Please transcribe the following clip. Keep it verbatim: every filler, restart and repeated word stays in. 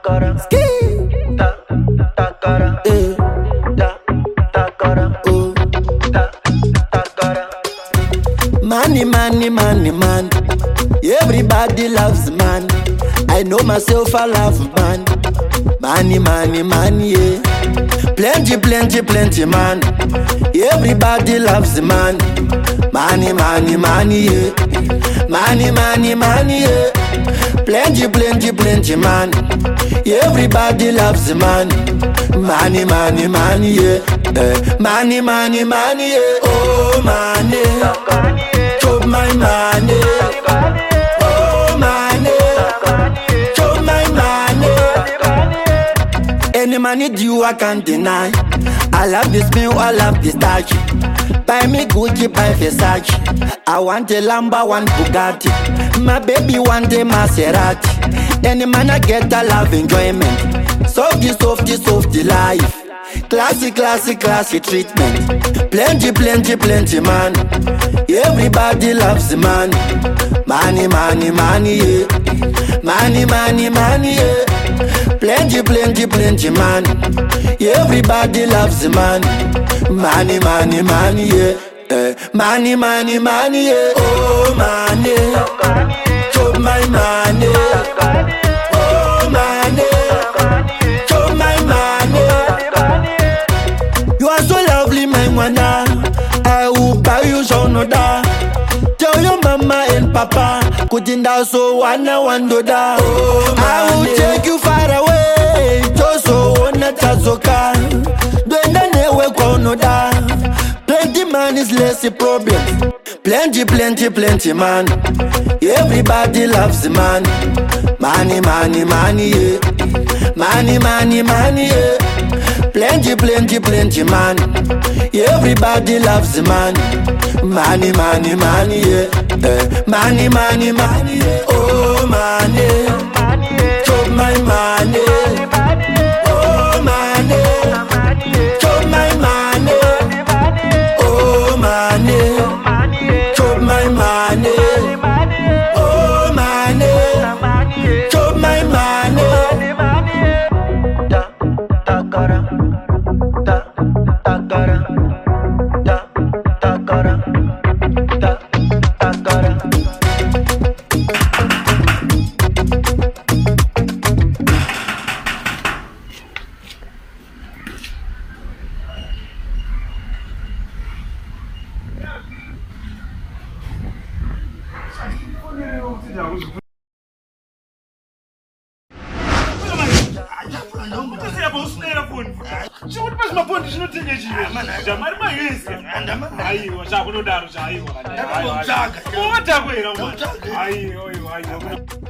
takara, ski, ta, takara, eh, ta, takara, oh, ta, takara. Money, money, money, man. Everybody loves man. I know myself, I love man. Money, money, money, yeah. Plenty, plenty, plenty, man. Everybody loves man. Money, money, money, yeah. Money, money, money, yeah. Plenty, plenty, plenty, man. Everybody loves man. Money, money, money, yeah. Eh. Money, money, money, yeah. Oh, money. Chop my money. Oh, money. Chop my money. Any money due, I can't deny. I love this meal, I love this touch. Buy me Gucci, buy Versace. I want a Lambo, one Bugatti. My baby want a Maserati. Any man I get, I love enjoyment. Softy, softy, softy life. Classy, classy, classy treatment. Plenty, plenty, plenty, man. Everybody loves the man. Money, money, money, yeah. Money, money, money, yeah. Plenty, plenty, plenty, man. Everybody loves the man. Money, money, money, yeah. Eh. Money, money, money, yeah. Oh, money. Chop my money. Oh, money. Chop my money. You are so lovely, my mwana. I will buy you some da. Tell your mama and papa. Kutinda so wana wandoda. Oh, I will take you far away. Joso wana tazoka. Dwenda newe kono da. Plenty man is less a problem. Plenty, plenty, plenty man. Everybody loves the man. Money, money, money, yeah. Money, money, money, yeah. Plenty, plenty, plenty man. Everybody loves the man. Money, money, money, yeah. Eh. Money, money, money, yeah. Oh, money. Chop my money. Oh, money. Chop my money. Oh, money. Chop my money. Oh, money. Chop my money. Ta, takara. Ta, takara. Ta, takara. Ta, takara. Você muito mais uma ponte, não tinha isso. Já mais mais isso. Aí, já vou dar, já aí. Aí, aí. Aí, aí.